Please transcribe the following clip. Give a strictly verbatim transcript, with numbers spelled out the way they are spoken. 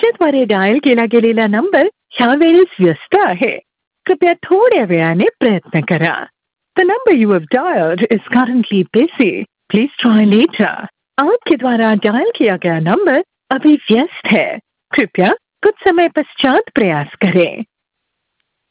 तुमच्याद्वारे dial केला गेलेला number ह्या वेळेस व्यस्त आहे. कृपया थोड्या वेळाने प्रयत्न करा. The number you have dialed is currently busy. Please try later. आपके द्वारा डायल किया गया नंबर अभी व्यस्त है. कृपया कुछ समय पश्चात प्रयास करें.